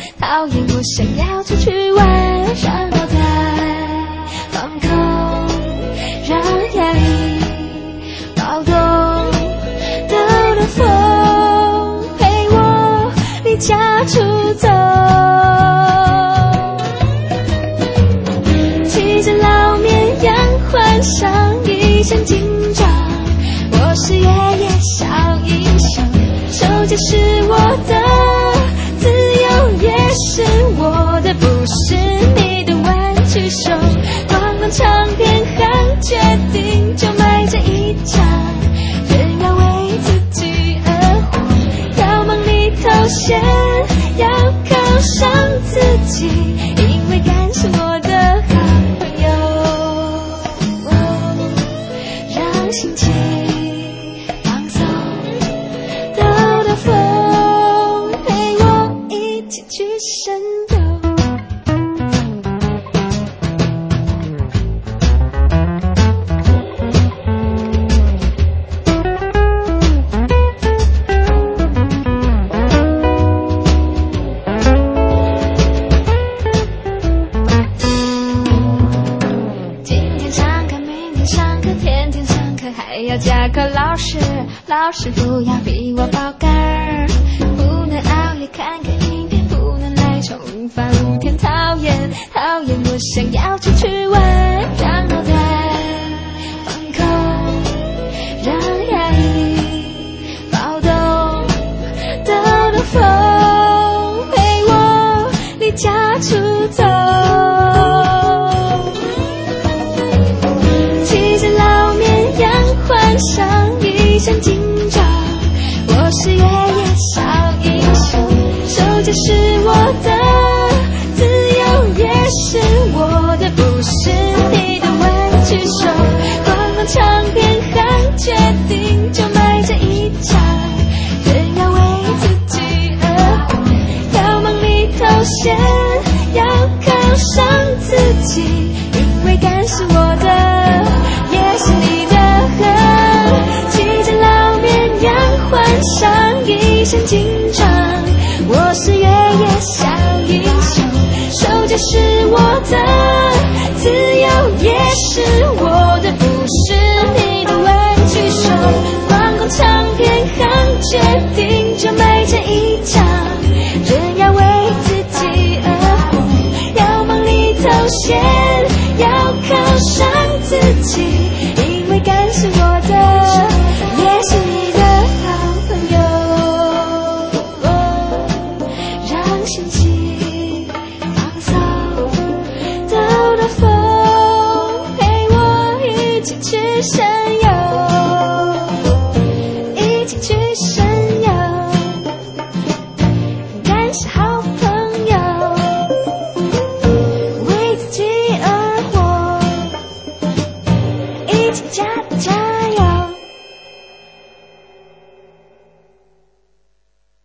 讨厌我想要出去玩，让脑袋放空，让压力暴动，兜兜风陪我离家出走，骑着老绵羊换上一身紧张，我是越野小英雄，手就是我的自由，也是我的，不是你的玩具熊。逛逛唱片行，决定就买这一张，人要为自己而活，要忙里偷闲，要犒赏自己，因为敢是我的好朋友，让心情放松，兜兜风陪我一起去深游。今天上课，明天上课，天天上课，还要加课。老师不要逼我爆肝儿，不能熬夜看个影片，不能赖床无法无天，讨厌我想要出去玩，让脑袋放空，让压力暴动，兜兜风陪我离家出走，骑着老绵羊换上一身紧张，我是越野小英雄，手就是我的自由，也是我的，不是你的玩具熊。逛逛唱片行，决定就买这一张，人要为自己而活，要忙里偷闲，要犒赏自己，因为敢是我的，也是你的河，骑着老绵羊换上一身紧张，我是越野小英雄，手就是我的